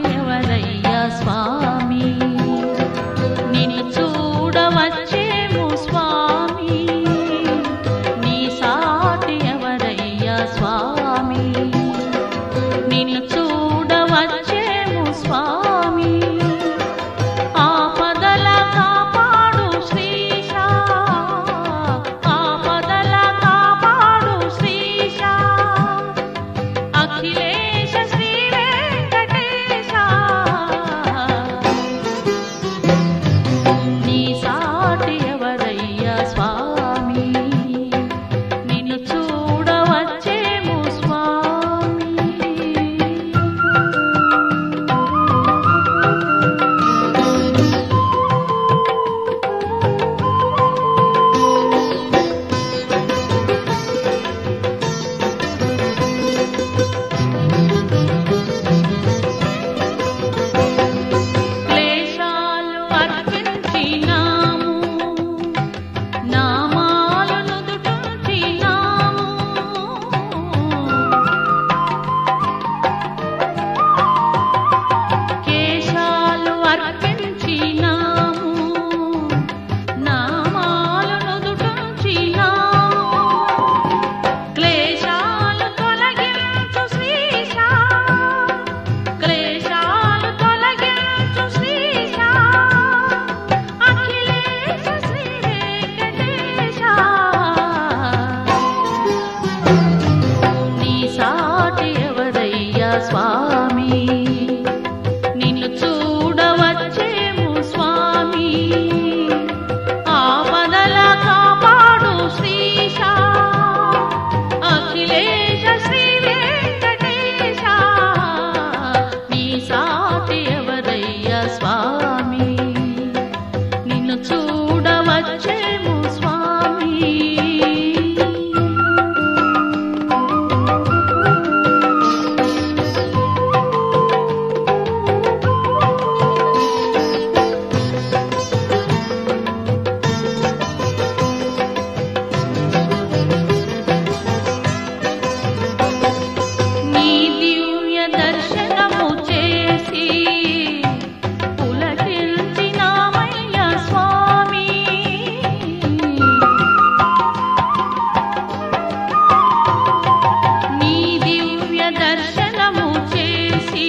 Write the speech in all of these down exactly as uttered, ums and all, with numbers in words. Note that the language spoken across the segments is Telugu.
ఎవరయ్యా స్వామి నిన్ను చూడవచ్చేము స్వామి నీ సాటి ఎవరయ్యా స్వామి నిన్ను చూడవచ్చేము స్వామి ఆపదల కాపాడు శ్రీశ ఆపదల కాపాడు శ్రీశ అఖిలేశ శ్రీ వెంకటేశ నీ సాటి ఎవరయ్యా స్వామి నిన్ను చూడవచ్చేము స్వామి క్లేశాలు అర్పించినాము నామాలు నుదుటించినాము కేశాలు అర్పించినాము నామాలు నుదుటించినాము క్లేశాలు తొలగించు శ్రీశ క్లేశాలు తొలగించు శ్రీశ అఖిలేశ శ్రీ వెంకటేశ నీ సాటి ఎవరయ్యా స్వామి నిన్ను చూడవచ్చేము స్వామి ఆపదల కాపాడు శ్రీశ అఖిలేశ శ్రీ వెంకటేశ నీ సాటి ఎవరయ్యా స్వామి నిన్ను చూడవచ్చేము స్వామి నీ దివ్య దర్శనము చేసి పులకించినామయ్యా స్వామి నీ దివ్య దర్శనము చేసి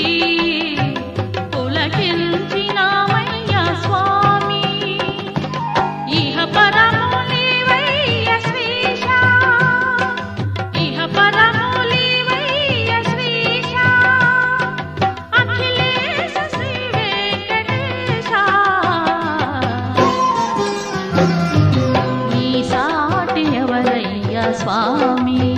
పులకించినామయ్యా స్వామి ఇహ పరము నీవయ్య శ్రీశ ఇహ పరము నీవయ్య శ్రీశ అఖిలేశ శ్రీ వెంకటేశ నీ సాటి ఎవరయ్యా స్వామి